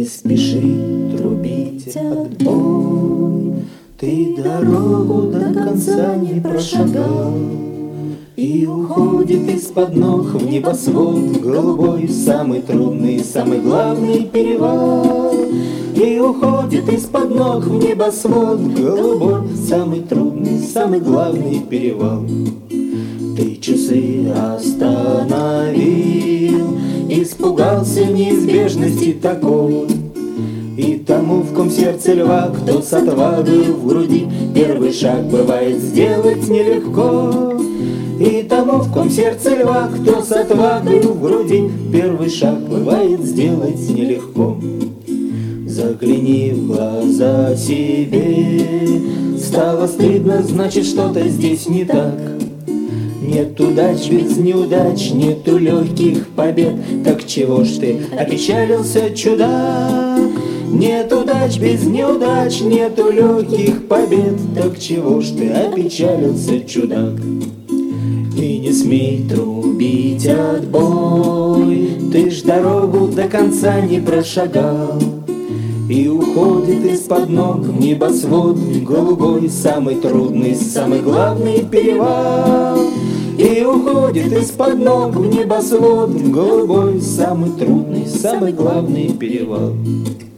Не спеши трубить отбой, ты дорогу до конца не прошагал, и уходит из-под ног в небосвод голубой самый трудный, самый главный перевал. И уходит из-под ног в небосвод голубой самый трудный, самый главный перевал. Ты часы остановил, испугался неизбежности такой, и тому, в ком сердце льва, кто с отвагой в груди, первый шаг бывает сделать нелегко. И тому, в ком сердце льва, кто с отвагой в груди, первый шаг бывает сделать нелегко. Загляни в глаза себе, стало стыдно, значит, что-то здесь не так. Нет удач без неудач, нету легких побед, так чего ж ты опечалился, чудак? Нет удач без неудач, нету легких побед, так чего ж ты опечалился, чудак? Ты не смей трубить отбой, ты ж дорогу до конца не прошагал, и уходит из-под ног в небосвод голубой самый трудный, самый главный перевал. И уходит из-под ног в небосвод голубой самый трудный, самый главный перевал.